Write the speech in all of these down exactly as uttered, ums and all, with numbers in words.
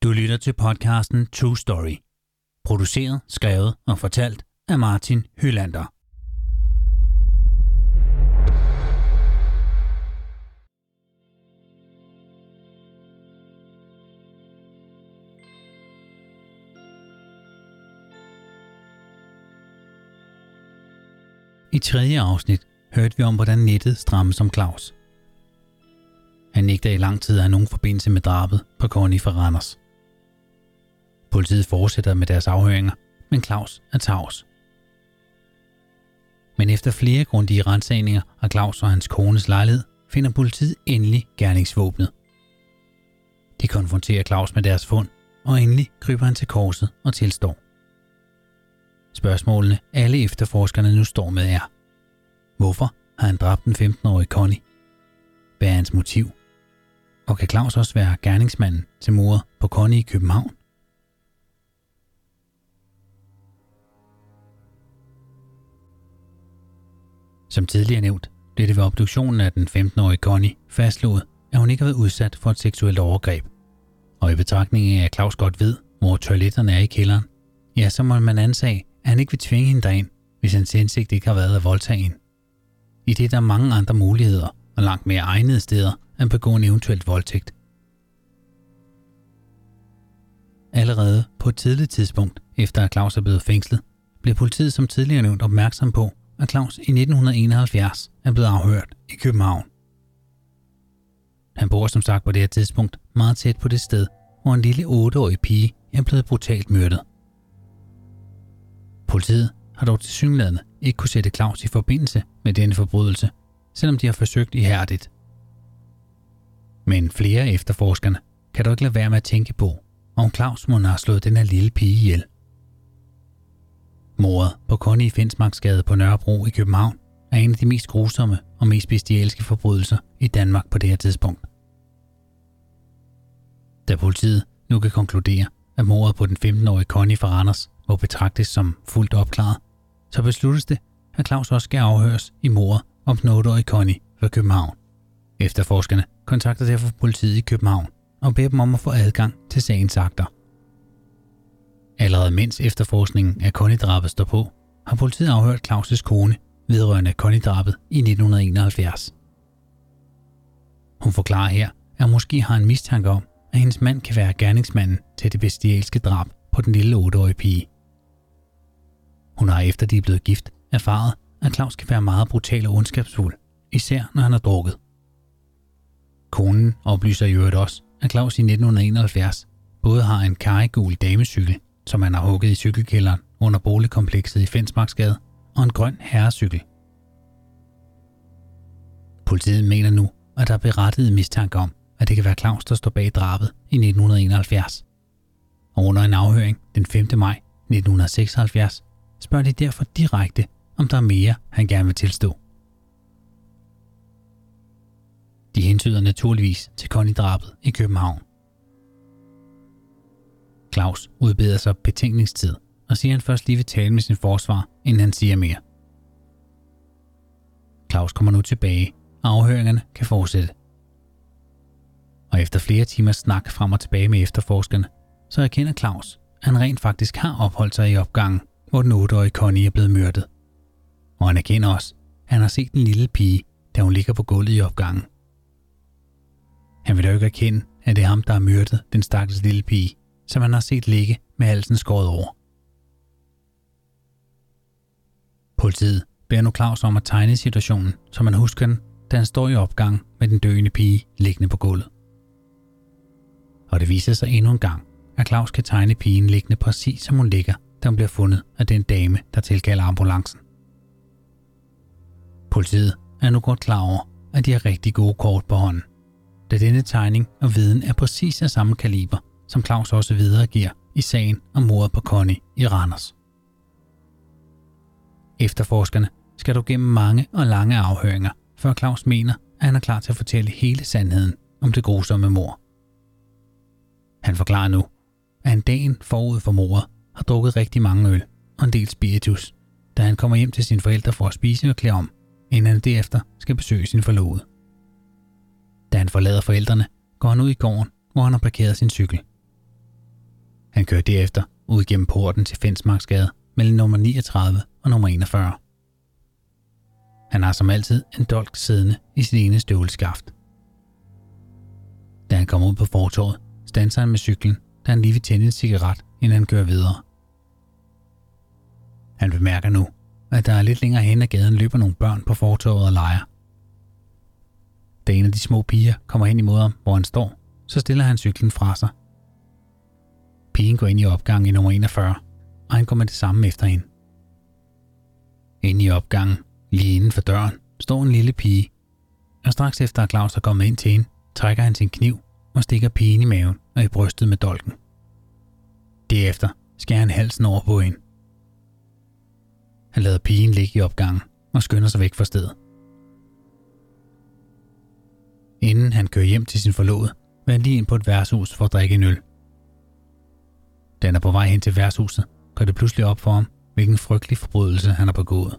Du lytter til podcasten True Story. Produceret, skrevet og fortalt af Martin Hylander. I tredje afsnit hørte vi om, hvordan nettet strammes om Claus. Han nægter i lang tid at have nogen forbindelse med drabet på Connie fra Randers. Politiet fortsætter med deres afhøringer, men Claus er tavs. Men efter flere grundige ransagninger af Claus og hans kones lejlighed, finder politiet endelig gerningsvåbnet. De konfronterer Claus med deres fund, og endelig kryber han til korset og tilstår. Spørgsmålene alle efterforskerne nu står med er: hvorfor har han dræbt den femten-årige Connie? Hvad er hans motiv? Og kan Claus også være gerningsmanden til mordet på Connie i København? Som tidligere nævnt, blev det ved obduktionen af den femten-årige Connie fastslået, at hun ikke har været udsat for et seksuelt overgreb. Og i betragtning af, at Claus godt ved, hvor toiletterne er i kælderen, ja, så må man antage, at han ikke vil tvinge hende derind, hvis hans hensigt ikke har været at voldtage hende. I det er der mange andre muligheder og langt mere egnede steder at begå en eventuelt voldtægt. Allerede på et tidligt tidspunkt, efter at Claus er blevet fængslet, blev politiet som tidligere nævnt opmærksom på, at Claus i nitten enoghalvfjerds er blevet afhørt i København. Han bor som sagt på det her tidspunkt meget tæt på det sted, hvor en lille otteårig pige er blevet brutalt myrdet. Politiet har dog tilsyneladende ikke kunne sætte Claus i forbindelse med denne forbrydelse, selvom de har forsøgt ihærdigt. Men flere af efterforskerne kan dog ikke lade være med at tænke på, om Claus må have slået den her lille pige ihjel. Mordet på Connie i Fensmarksgade på Nørrebro i København er en af de mest grusomme og mest bestialske forbrydelser i Danmark på det her tidspunkt. Da politiet nu kan konkludere, at mordet på den femten-årige Connie fra Randers må betragtes som fuldt opklaret, så besluttes det, at Claus også skal afhøres i mordet om den otte-årige Connie fra København. Efterforskerne kontakter derfor politiet i København og beder dem om at få adgang til sagens akter. Allerede mens efterforskningen af Connie-drabet står på, har politiet afhørt Claus' kone vedrørende Connie-drabet i nitten enoghalvfjerds. Hun forklarer her, at måske har en mistanke om, at hendes mand kan være gerningsmanden til det bestialske drab på den lille otteårige pige. Hun har efter de er blevet gift erfaret, at Claus kan være meget brutal og ondskabsfuld, især når han har drukket. Konen oplyser i øvrigt også, at Claus i nitten enoghalvfjerds både har en karrigul damecykel, som han har hugget i cykelkælderen under boligkomplekset i Fensmarksgade, og en grøn herrecykel. Politiet mener nu, at der er berettiget mistanke om, at det kan være Claus, der står bag drabet i nitten enoghalvfjerds. Og under en afhøring den femte maj nitten seksoghalvfjerds spørger de derfor direkte, om der er mere, han gerne vil tilstå. De hentyder naturligvis til Connie-drabet i København. Claus udbeder sig betænkningstid og siger, at han først lige vil tale med sin forsvar, inden han siger mere. Claus kommer nu tilbage, og afhøringerne kan fortsætte. Og efter flere timers snak frem og tilbage med efterforskerne, så erkender Claus, at han rent faktisk har opholdt sig i opgangen, hvor den otteårige Connie er blevet myrdet. Og han erkender også, at han har set den lille pige, da hun ligger på gulvet i opgangen. Han vil dog ikke erkende, at det er ham, der har myrdet den stakkels lille pige, som han har set ligge med halsen skåret over. Politiet beder nu Claus om at tegne situationen, som man husker den, da han står i opgangen med den døende pige liggende på gulvet. Og det viser sig endnu en gang, at Claus kan tegne pigen liggende præcis som hun ligger, da hun bliver fundet af den dame, der tilkalder ambulancen. Politiet er nu godt klar over, at de har rigtig gode kort på hånden, da denne tegning og viden er præcis af samme kaliber, som Claus også videregiver i sagen om mordet på Connie i Randers. Efterforskerne skal dog gennem mange og lange afhøringer, før Claus mener, at han er klar til at fortælle hele sandheden om det grusomme mord. Han forklarer nu, at han dagen forud for mordet har drukket rigtig mange øl og en del spiritus, da han kommer hjem til sine forældre for at spise og klæde om, inden han derefter skal besøge sin forlovede. Da han forlader forældrene, går han ud i gården, hvor han har parkeret sin cykel. Han kører derefter ud gennem porten til Fensmarksgade mellem nummer niogtredive og nummer enogfyrre. Han har som altid en dolk siddende i sit ene støvleskaft. Da han kommer ud på fortovet, standser han med cyklen, da han lige vil tænde en cigaret, inden han kører videre. Han bemærker nu, at der er lidt længere hen ad gaden løber nogle børn på fortovet og leger. Da en af de små piger kommer hen imod ham, hvor han står, så stiller han cyklen fra sig. Pigen går ind i opgangen i nummer enogfyrre, og han går med det samme efter hende. Inde i opgangen, lige inden for døren, står en lille pige, og straks efter at Claus er kommet ind til hende, trækker han sin kniv og stikker pigen i maven og i brystet med dolken. Derefter skærer han halsen over på hende. Han lader pigen ligge i opgangen og skynder sig væk fra stedet. Inden han kører hjem til sin forlovede, vil han lige ind på et værtshus for at drikke en øl. Da han er på vej hen til værtshuset, går det pludselig op for ham, hvilken frygtelig forbrydelse han har begået.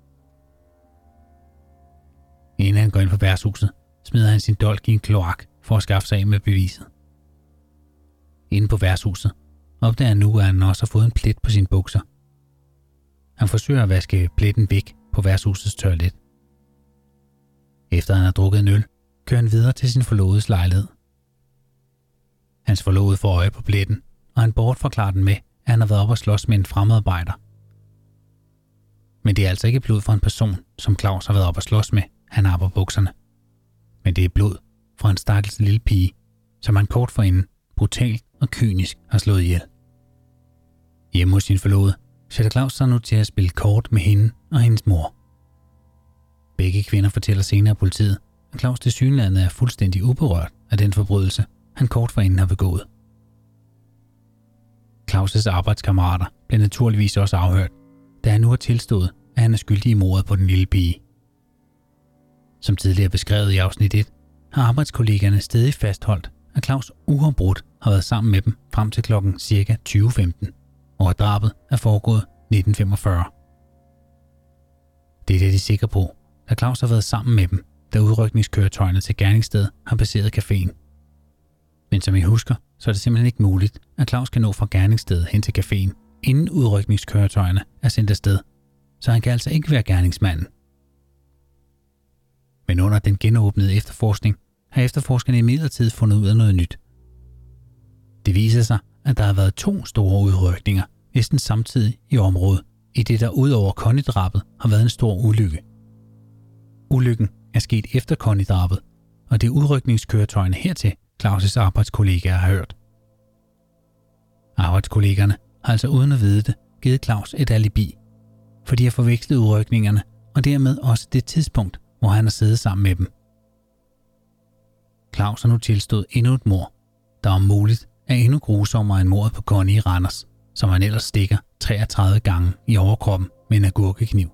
Inden han går ind på værtshuset, smider han sin dolk i en kloak for at skaffe sig af med beviset. Inde på værtshuset opdager han nu, at han også har fået en plet på sine bukser. Han forsøger at vaske pletten væk på værtshusets toilet. Efter han har drukket en øl, kører han videre til sin forlovedes lejlighed. Hans forlovede får øje på pletten, og han bortforklarer den med, at han har været oppe og slås med en fremmedarbejder. Men det er altså ikke blod fra en person, som Claus har været oppe og slås med, han har på bukserne. Men det er blod fra en stakkels lille pige, som han kort forinden brutalt og kynisk har slået ihjel. Hjemme hos sin forlovede sætter Claus sig nu til at spille kort med hende og hendes mor. Begge kvinder fortæller senere politiet, at Claus tilsyneladende er fuldstændig uberørt af den forbrydelse, han kort forinden har begået. Claus' arbejdskammerater bliver naturligvis også afhørt, da han nu har tilstået, at han er skyldig i mordet på den lille pige. Som tidligere beskrevet i afsnit et, har arbejdskollegerne stadig fastholdt, at Claus uafbrudt har været sammen med dem frem til klokken ca. tyve femten, og at drabet er foregået nitten femogfyrre. Det er det, de er sikre på, da Claus har været sammen med dem, da udrykningskøretøjerne til gerningsstedet har passeret caféen. Men som I husker, så er det simpelthen ikke muligt, at Claus kan nå fra gerningsstedet hen til caféen, inden udrykningskøretøjerne er sendt afsted, så han kan altså ikke være gerningsmanden. Men under den genåbnede efterforskning har efterforskerne imidlertid fundet ud af noget nyt. Det viser sig, at der har været to store udrykninger næsten samtidig i området, i det der ud over Connie-drabet har været en stor ulykke. Ulykken er sket efter Connie-drabet, og det er udrykningskøretøjerne hertil, Claus' arbejdskollegaer har hørt. Arbejdskollegerne har altså uden at vide det givet Claus et alibi, for de har forvekslet udrykningerne og dermed også det tidspunkt, hvor han har siddet sammen med dem. Claus har nu tilstået endnu et mord, der om muligt er endnu grusommere end mordet på Connie i Randers, som han ellers stikker treogtredive gange i overkroppen med en agurkekniv.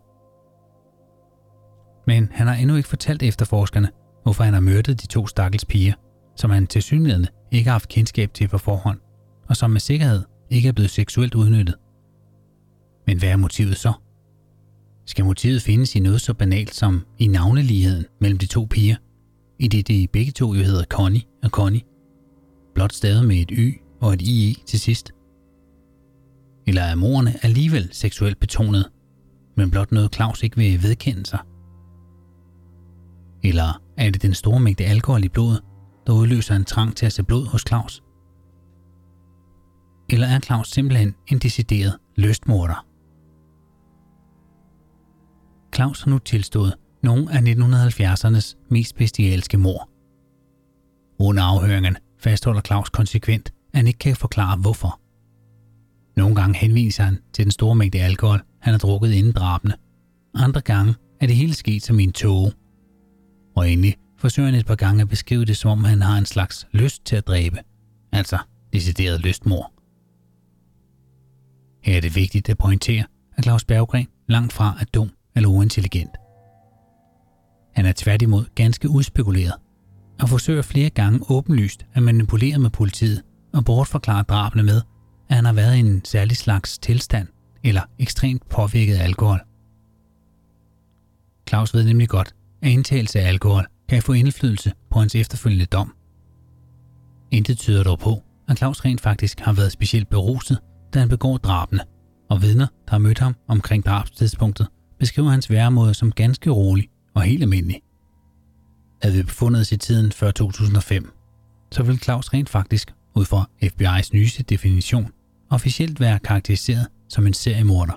Men han har endnu ikke fortalt efterforskerne, hvorfor han har myrdet de to stakkels piger, som han tilsyneladende ikke har haft kendskab til på forhånd, og som med sikkerhed ikke er blevet seksuelt udnyttet. Men hvad er motivet så? Skal motivet findes i noget så banalt som i navneligheden mellem de to piger, i det de begge to jo hedder Connie og Connie, blot stavet med et Y og et I E til sidst? Eller er morderne alligevel seksuelt betonet, men blot noget Claus ikke vil vedkende sig? Eller er det den store mængde alkohol i blodet, der udløser en trang til at se blod hos Claus? Eller er Claus simpelthen en decideret lystmorder? Claus har nu tilstået nogle af nitten halvfjerdsernes mest bestialske mord. Under afhøringen fastholder Claus konsekvent, at han ikke kan forklare hvorfor. Nogle gange henviser han til den store mængde alkohol, han har drukket inden drabene. Andre gange er det hele sket som i en tåge. Og endelig forsøger han et par gange at beskrive det, som om han har en slags lyst til at dræbe. Altså decideret lystmord. Her er det vigtigt at pointere, at Claus Berggren langt fra er dum eller uintelligent. Han er tværtimod ganske udspekuleret og forsøger flere gange åbenlyst at manipulere med politiet og bortforklare drabene med, at han har været i en særlig slags tilstand eller ekstremt påvirket af alkohol. Claus ved nemlig godt, at indtagelse af alkohol kan få indflydelse på hans efterfølgende dom. Intet tyder dog på, at Claus rent faktisk har været specielt beruset, da han begår drabene, og vidner, der har mødt ham omkring drabstidspunktet, beskriver hans væremåde som ganske rolig og helt almindelig. Havde vi befundet os i tiden før to tusind og fem, så vil Claus rent faktisk, ud fra F B I's nyeste definition, officielt være karakteriseret som en seriemorder.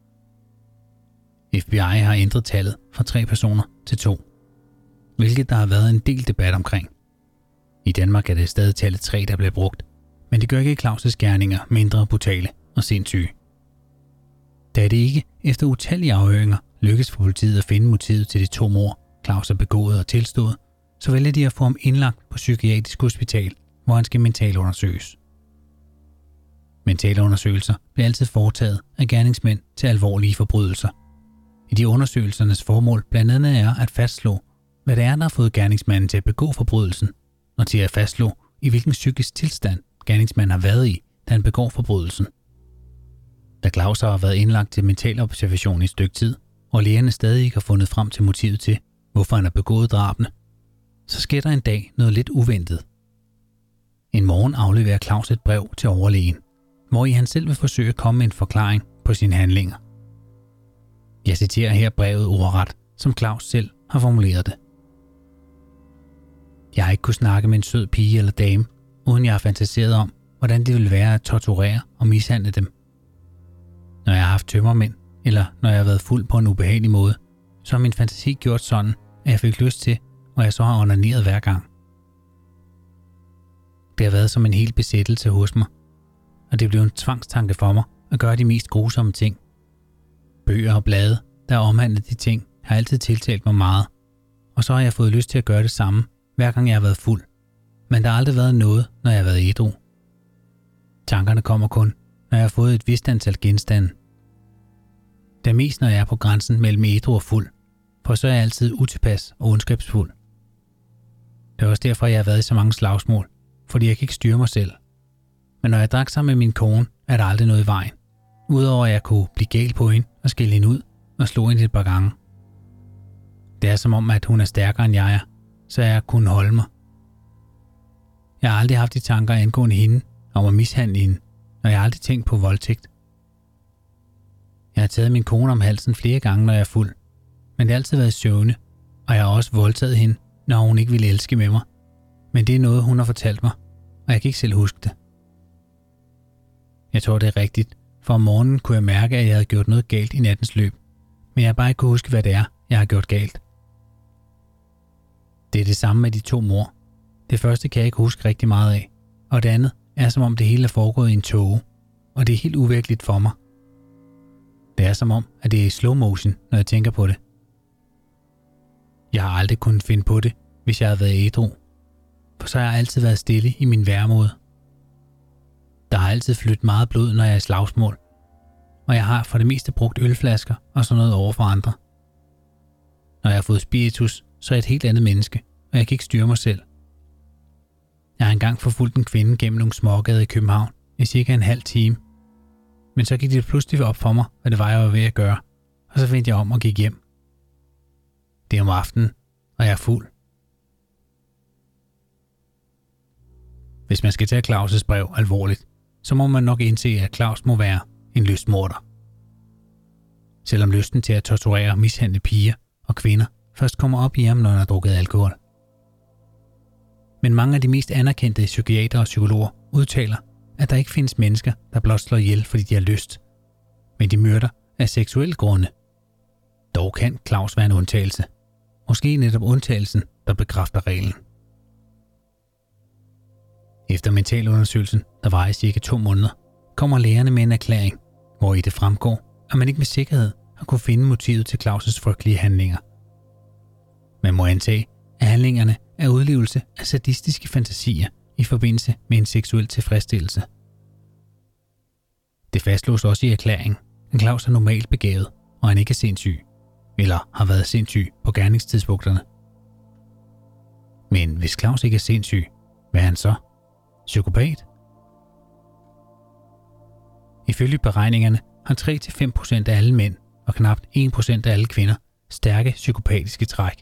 F B I har ændret tallet fra tre personer til to, hvilket der har været en del debat omkring. I Danmark er det stadig tallet tre, der bliver brugt, men det gør ikke Claus' gerninger mindre brutale og sindssyge. Da det ikke efter utallige afhøringer lykkes for politiet at finde motivet til de to mord, Claus har begået og tilstået, så vælger de at få ham indlagt på psykiatrisk hospital, hvor han skal mentalundersøges. Mentalundersøgelser bliver altid foretaget af gerningsmænd til alvorlige forbrydelser. I de undersøgelsernes formål blandt andet er at fastslå, hvad det er, der har fået gerningsmanden til at begå forbrydelsen, og til at fastslå, i hvilken psykisk tilstand gerningsmanden har været i, da han begår forbrydelsen. Da Claus har været indlagt til mentalobservation i et stykke tid, og lægerne stadig ikke har fundet frem til motivet til, hvorfor han har begået drabene, så sker der en dag noget lidt uventet. En morgen afleverer Claus et brev til overlægen, hvor i han selv vil forsøge at komme med en forklaring på sine handlinger. Jeg citerer her brevet ordret, som Claus selv har formuleret det. Jeg har ikke kunnet snakke med en sød pige eller dame, uden jeg har fantaseret om, hvordan det ville være at torturere og mishandle dem. Når jeg har haft tømmermænd, eller når jeg har været fuld på en ubehagelig måde, så har min fantasi gjort sådan, at jeg fik lyst til, og jeg så har onaneret hver gang. Det har været som en hel besættelse hos mig, og det blev en tvangstanke for mig at gøre de mest grusomme ting. Bøger og blade, der omhandler de ting, har altid tiltalt mig meget, og så har jeg fået lyst til at gøre det samme, hver gang jeg har været fuld, men der har aldrig været noget, når jeg har været ædru. Tankerne kommer kun, når jeg har fået et vist antal genstande. Det er mest, når jeg er på grænsen mellem ædru og fuld, for så er jeg altid utilpas og ondskabsfuld. Det er også derfor, jeg har været i så mange slagsmål, fordi jeg kan ikke styre mig selv. Men når jeg drak sammen med min kone, er der aldrig noget i vejen, udover at jeg kunne blive gal på hende og skille hende ud og slå hende et par gange. Det er som om, at hun er stærkere end jeg er, så jeg kunne holde mig. Jeg har aldrig haft de tanker angående hende om at mishandle hende, og jeg har aldrig tænkt på voldtægt. Jeg har taget min kone om halsen flere gange, når jeg er fuld, men det har altid været søvne, og jeg har også voldtaget hende, når hun ikke ville elske med mig. Men det er noget, hun har fortalt mig, og jeg kan ikke selv huske det. Jeg tror, det er rigtigt, for om morgenen kunne jeg mærke, at jeg havde gjort noget galt i nattens løb, men jeg bare ikke kunne huske, hvad det er, jeg har gjort galt. Det er det samme med de to mord. Det første kan jeg ikke huske rigtig meget af, og det andet er som om det hele er foregået i en tåge, og det er helt uvirkeligt for mig. Det er som om, at det er i slow motion, når jeg tænker på det. Jeg har aldrig kunnet finde på det, hvis jeg havde været ædru, for så har jeg altid været stille i min væremåde. Der har altid flyttet meget blod, når jeg er i slagsmål, og jeg har for det meste brugt ølflasker og sådan noget over for andre. Når jeg har fået spiritus, så er jeg et helt andet menneske, og jeg kan ikke styre mig selv. Jeg har engang forfulgt en kvinde gennem nogle smågader i København i cirka en halv time, men så gik det pludselig op for mig, hvad det var, jeg var ved at gøre, og så vendte jeg om og gik hjem. Det er om aftenen, og jeg er fuld. Hvis man skal tage Claus' brev alvorligt, så må man nok indse, at Claus må være en lystmorder. Selvom lysten til at torturere og mishandle piger og kvinder først kommer op i ham, når han har drukket alkohol. Men mange af de mest anerkendte psykiatere og psykologer udtaler, at der ikke findes mennesker, der blot slår ihjel, fordi de har lyst, men de myrder af seksuelle grunde. Dog kan Claus være en undtagelse. Måske netop undtagelsen, der bekræfter reglen. Efter mentalundersøgelsen, der varer i cirka to måneder, kommer lægerne med en erklæring, hvor i det fremgår, at man ikke med sikkerhed har kunne finde motivet til Claus' frygtelige handlinger. Man må antage, at handlingerne er udlevelse af sadistiske fantasier i forbindelse med en seksuel tilfredsstillelse. Det fastslås også i erklæringen, at Claus er normalt begavet, og han ikke er sindssyg, eller har været sindssyg på gerningstidspunkterne. Men hvis Claus ikke er sindssyg, hvad er han så? Psykopat? Ifølge beregningerne har tre til fem procent af alle mænd og knap en procent af alle kvinder stærke psykopatiske træk.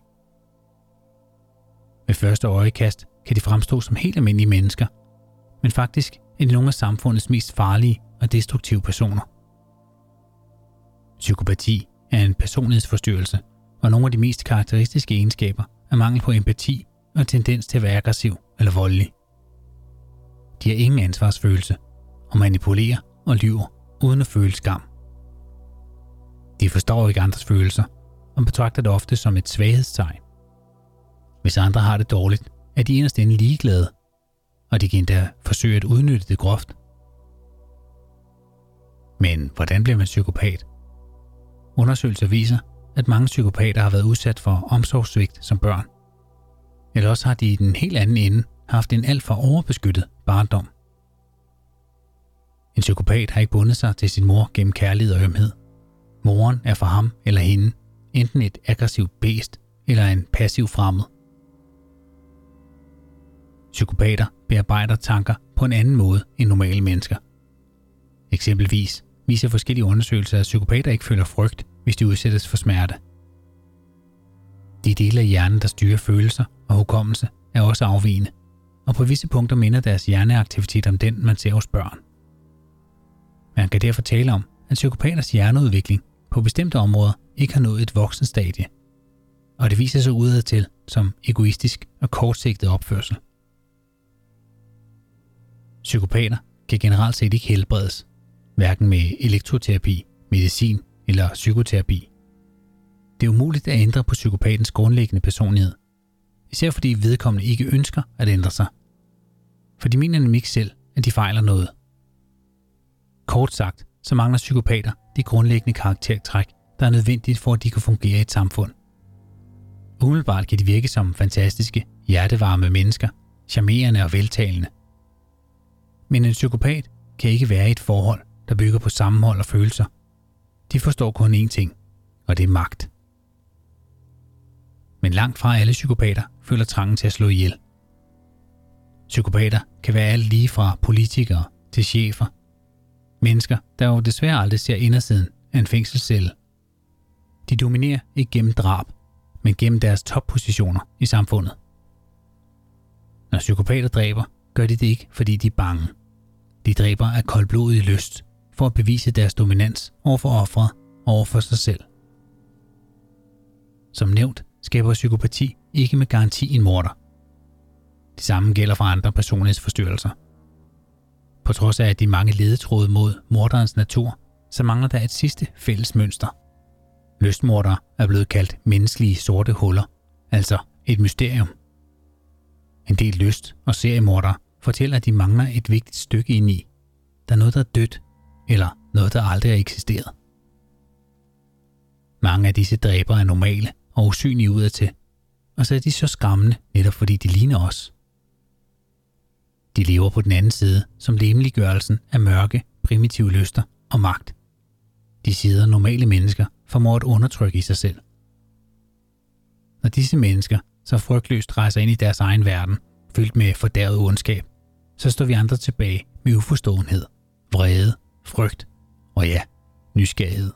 Ved første øjekast kan de fremstå som helt almindelige mennesker, men faktisk er de nogle af samfundets mest farlige og destruktive personer. Psykopati er en personlighedsforstyrrelse, og nogle af de mest karakteristiske egenskaber er mangel på empati og tendens til at være aggressiv eller voldelig. De har ingen ansvarsfølelse og manipulerer og lyver uden at føle skam. De forstår ikke andres følelser og betragter det ofte som et svaghedstegn. Hvis andre har det dårligt, er de inderst inde ligeglade, og de kan endda forsøge at udnytte det groft. Men hvordan bliver man psykopat? Undersøgelser viser, at mange psykopater har været udsat for omsorgssvigt som børn. Eller også har de i den helt anden ende haft en alt for overbeskyttet barndom. En psykopat har ikke bundet sig til sin mor gennem kærlighed og ømhed. Moren er for ham eller hende enten et aggressivt bæst eller en passiv fremmed. Psykopater bearbejder tanker på en anden måde end normale mennesker. Eksempelvis viser forskellige undersøgelser, at psykopater ikke føler frygt, hvis de udsættes for smerte. De dele af hjernen, der styrer følelser og hukommelse, er også afvigende, og på visse punkter minder deres hjerneaktivitet om den, man ser hos børn. Man kan derfor tale om, at psykopaters hjerneudvikling på bestemte områder ikke har nået et voksenstadie, og det viser sig udadtil som egoistisk og kortsigtet opførsel. Psykopater kan generelt set ikke helbredes, hverken med elektroterapi, medicin eller psykoterapi. Det er umuligt at ændre på psykopatens grundlæggende personlighed, især fordi vedkommende ikke ønsker at ændre sig. For de mener nemlig ikke selv, at de fejler noget. Kort sagt, så mangler psykopater de grundlæggende karaktertræk, der er nødvendigt for, at de kan fungere i et samfund. Umiddelbart kan de virke som fantastiske, hjertevarme mennesker, charmerende og veltalende. Men en psykopat kan ikke være i et forhold, der bygger på sammenhold og følelser. De forstår kun én ting, og det er magt. Men langt fra alle psykopater føler trangen til at slå ihjel. Psykopater kan være alt lige fra politikere til chefer. Mennesker, der jo desværre aldrig ser indersiden af en fængselscelle. De dominerer ikke gennem drab, men gennem deres toppositioner i samfundet. Når psykopater dræber, gør de det ikke, fordi de er bange. De dræber af koldblodig lyst for at bevise deres dominans over for offeret og over for sig selv. Som nævnt skaber psykopati ikke med garanti en morder. Det samme gælder for andre personlighedsforstyrrelser. På trods af de mange ledetråde mod morderens natur, så mangler der et sidste fælles mønster. Lystmordere er blevet kaldt menneskelige sorte huller, altså et mysterium. En del lyst- og seriemordere fortæller, at de mangler et vigtigt stykke ind i. Der er noget, der er dødt, eller noget, der aldrig har eksisteret. Mange af disse dræbere er normale og usynlige udadtil, og så er de så skræmmende, netop fordi de ligner os. De lever på den anden side som lemliggørelsen af mørke, primitive lyster og magt. De sider normale mennesker formår at undertrykke i sig selv. Når disse mennesker så frygtløst rejser ind i deres egen verden, fyldt med fordærvet ondskab, så står vi andre tilbage med uforståenhed, vrede, frygt og ja, nysgerrighed.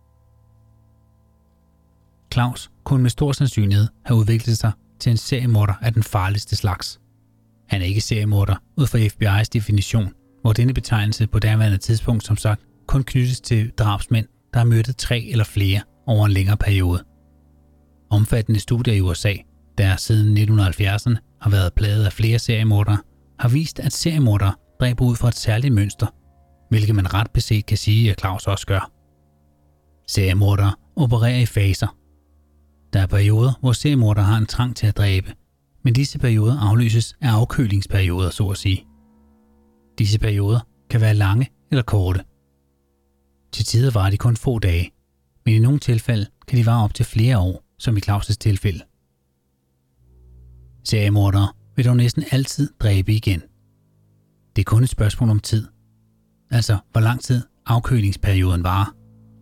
Claus kunne med stor sandsynlighed have udviklet sig til en seriemorder af den farligste slags. Han er ikke seriemorder ud fra F B I's definition, hvor denne betegnelse på daværende tidspunkt som sagt kun knyttes til drabsmænd, der har myrdet tre eller flere over en længere periode. Omfattende studier i U S A, der siden nitten halvfjerdserne har været plaget af flere seriemordere, har vist, at seriemordere dræber ud fra et særligt mønster, hvilket man ret beset kan sige, at Claus også gør. Seriemordere opererer i faser. Der er perioder, hvor seriemordere har en trang til at dræbe, men disse perioder afløses af afkølingsperioder, så at sige. Disse perioder kan være lange eller korte. Til tider varer de kun få dage, men i nogle tilfælde kan de vare op til flere år, som i Claus' tilfælde. Seriemordere vil dog næsten altid dræbe igen. Det er kun et spørgsmål om tid, altså hvor lang tid afkølingsperioden varer.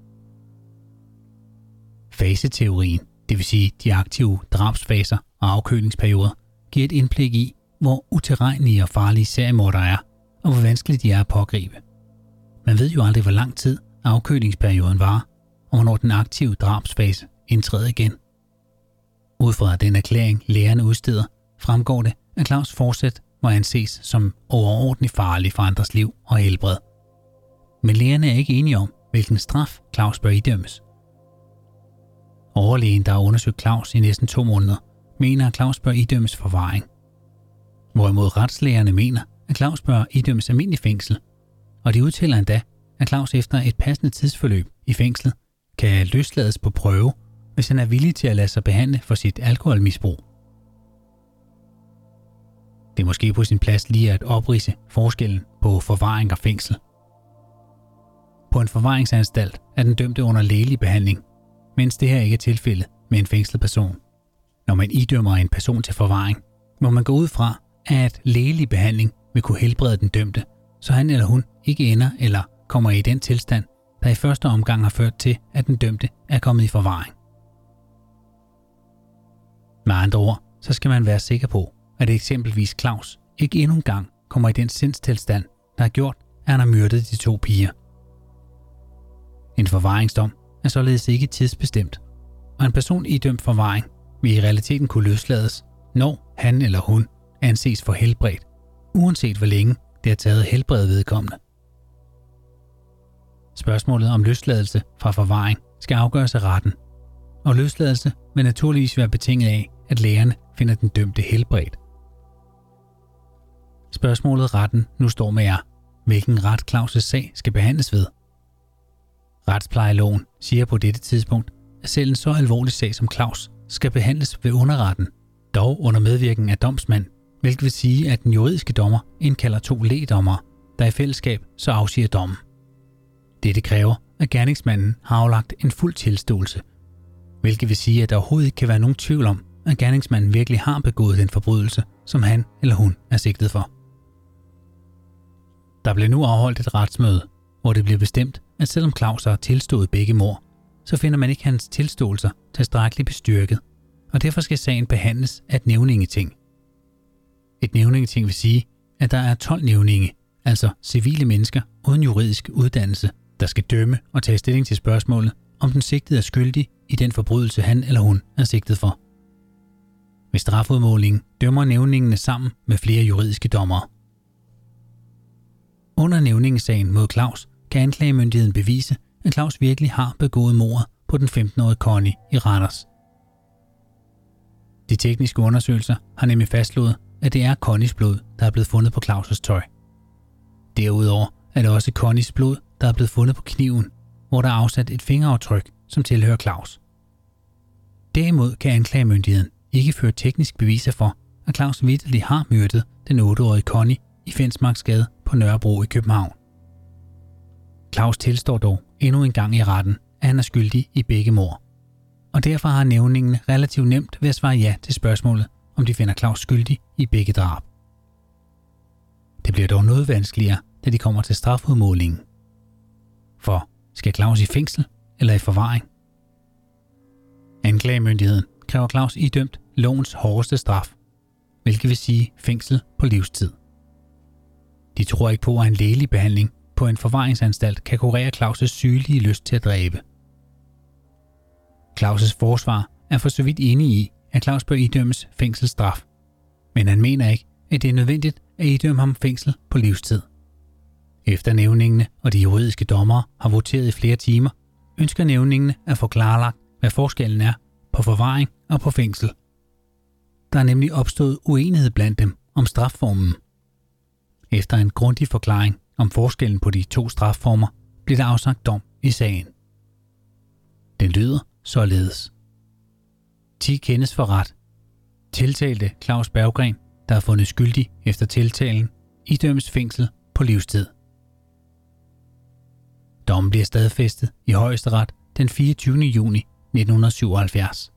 Faseteorien, det vil sige de aktive drabsfaser og afkølingsperioder, giver et indblik i, hvor utilregnelige og farlige seriemordere er, og hvor vanskeligt de er at pågribe. Man ved jo aldrig, hvor lang tid afkølingsperioden varer, og hvornår den aktive drabsfase indtræder igen. Ud fra den erklæring, lægerne udsteder, fremgår det, at Claus fortsat må anses som overordentligt farlig for andres liv og helbred. Men lægerne er ikke enige om, hvilken straf Claus bør idømmes. Overlægen, der har undersøgt Claus i næsten to måneder, mener, at Claus bør idømmes forvaring. Hvorimod retslægerne mener, at Claus bør idømmes almindelig fængsel, og de udtaler endda, at Claus efter et passende tidsforløb i fængslet kan løslades på prøve, hvis han er villig til at lade sig behandle for sit alkoholmisbrug. Det er måske på sin plads lige at opridse forskellen på forvaring og fængsel. På en forvaringsanstalt er den dømte under lægelig behandling, mens det her ikke er tilfældet med en fængslet person. Når man idømmer en person til forvaring, må man gå ud fra, at lægelig behandling vil kunne helbrede den dømte, så han eller hun ikke ender eller kommer i den tilstand, der i første omgang har ført til, at den dømte er kommet i forvaring. Med andre ord, så skal man være sikker på, at eksempelvis Claus ikke endnu en gang kommer i den sindstilstand, der har gjort, at han har myrdet de to piger. En forvaringsdom er således ikke tidsbestemt, og en person idømt forvaring vil i realiteten kunne løslades, når han eller hun anses for helbredt, uanset hvor længe det har taget helbredet vedkommende. Spørgsmålet om løsladelse fra forvaring skal afgøres af retten, og løsladelse vil naturligvis være betinget af, at lægerne finder den dømte helbredt. Spørgsmålet retten nu står med er, hvilken ret Claus' sag skal behandles ved. Retsplejeloven siger på dette tidspunkt, at selv en så alvorlig sag som Claus skal behandles ved underretten, dog under medvirken af domsmand, hvilket vil sige, at den juridiske dommer indkalder to lægdommere, der i fællesskab så afsiger dommen. Dette kræver, at gerningsmanden har aflagt en fuld tilståelse, hvilket vil sige, at der overhovedet ikke kan være nogen tvivl om, at gerningsmanden virkelig har begået den forbrydelse, som han eller hun er sigtet for. Der blev nu afholdt et retsmøde, hvor det blev bestemt, at selvom Claus har tilstået begge mord, så finder man ikke hans tilståelser tilstrækkeligt bestyrket, og derfor skal sagen behandles af et nævningeting. Et nævningeting vil sige, at der er tolv nævninge, altså civile mennesker uden juridisk uddannelse, der skal dømme og tage stilling til spørgsmålet, om den sigtede er skyldig i den forbrydelse, han eller hun er sigtet for. Ved strafudmålingen dømmer nævningene sammen med flere juridiske dommere. Under nævningesagen mod Claus kan anklagemyndigheden bevise, at Claus virkelig har begået mordet på den femten-årige Connie i Randers. De tekniske undersøgelser har nemlig fastslået, at det er Connies blod, der er blevet fundet på Claus' tøj. Derudover er det også Connies blod, der er blevet fundet på kniven, hvor der er afsat et fingeraftryk, som tilhører Claus. Derimod kan anklagemyndigheden ikke føre teknisk beviser for, at Claus vitterlig har myrdet den otteårige Connie i Fensmarksgade på Nørrebro i København. Claus tilstår dog endnu en gang i retten, at han er skyldig i begge mord, og derfor har nævningene relativt nemt ved at svare ja til spørgsmålet, om de finder Claus skyldig i begge drab. Det bliver dog noget vanskeligere, da de kommer til strafudmålingen. For skal Claus i fængsel eller i forvaring? Anklagemyndigheden kræver Claus idømt lovens hårdeste straf, hvilket vil sige fængsel på livstid. De tror ikke på, at en lægelig behandling på en forvaringsanstalt kan kurere Claus' sygelige lyst til at dræbe. Claus' forsvar er for så vidt enig i, at Claus bør idømmes fængselsstraf, men han mener ikke, at det er nødvendigt at idømme ham fængsel på livstid. Efter nævningene og de juridiske dommere har voteret i flere timer, ønsker nævningene at få klarlagt, hvad forskellen er på forvaring og på fængsel. Der er nemlig opstået uenighed blandt dem om strafformen. Efter en grundig forklaring om forskellen på de to strafformer, bliver der afsagt dom i sagen. Den lyder således. ti kendes for ret. Tiltalte Claus Berggren, der er fundet skyldig efter tiltalen, idømmes fængsel på livstid. Dommen bliver stadfæstet i Højesteret den fireogtyvende juni nitten syvoghalvfjerds.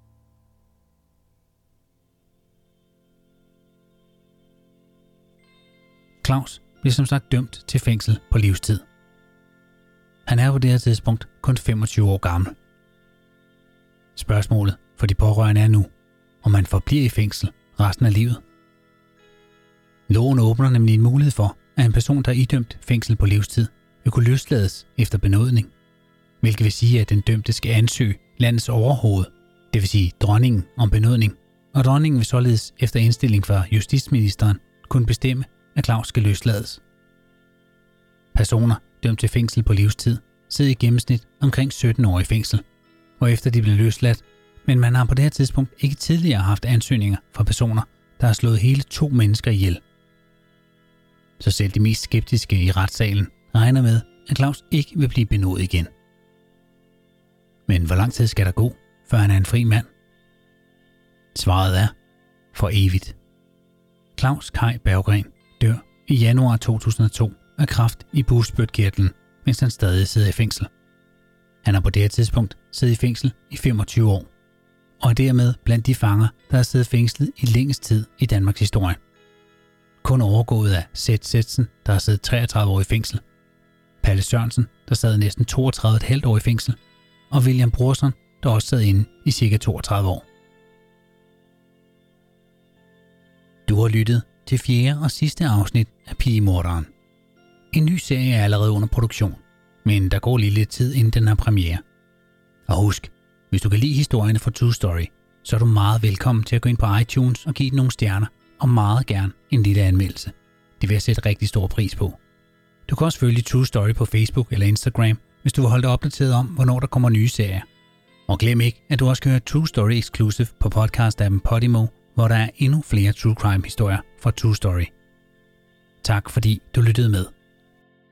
Claus bliver som sagt dømt til fængsel på livstid. Han er på det her tidspunkt kun femogtyve år gammel. Spørgsmålet for de pårørende er nu, om man forbliver i fængsel resten af livet. Loven åbner nemlig en mulighed for, at en person, der er idømt fængsel på livstid, vil kunne løslades efter benådning, hvilket vil sige, at den dømte skal ansøge landets overhoved, det vil sige dronningen, om benådning, og dronningen vil således efter indstilling fra justitsministeren kunne bestemme, at Claus skal løslades. Personer dømt til fængsel på livstid sidder i gennemsnit omkring sytten år i fængsel, hvorefter de bliver løsladt, men man har på det her tidspunkt ikke tidligere haft ansøgninger fra personer, der har slået hele to mennesker ihjel. Så selv de mest skeptiske i retssalen regner med, at Claus ikke vil blive benådet igen. Men hvor lang tid skal der gå, før han er en fri mand? Svaret er for evigt. Claus Kaj Berggren dør i januar to tusind og to af kræft i bugspytkirtlen, mens han stadig sidder i fængsel. Han har på det her tidspunkt siddet i fængsel i femogtyve år, og er dermed blandt de fanger, der har siddet fængslet i længst tid i Danmarks historie. Kun overgået af Seth Sethsen, der har siddet treogtredive år i fængsel, Palle Sørensen, der sad næsten toogtredive komma fem år i fængsel, og William Brorson, der også sad inde i cirka toogtredive år. Du har lyttet til fjerde og sidste afsnit af Pigemorderen. En ny serie er allerede under produktion, men der går lige lidt tid inden den har premiere. Og husk, hvis du kan lide historierne fra True Story, så er du meget velkommen til at gå ind på iTunes og give den nogle stjerner, og meget gerne en lille anmeldelse. Det vil jeg sætte rigtig stor pris på. Du kan også følge True Story på Facebook eller Instagram, hvis du vil holde dig opdateret om, hvornår der kommer nye serier. Og glem ikke, at du også kan høre True Story Exclusive på podcast-appen Podimo, hvor der er endnu flere true crime historier fra True Story. Tak fordi du lyttede med.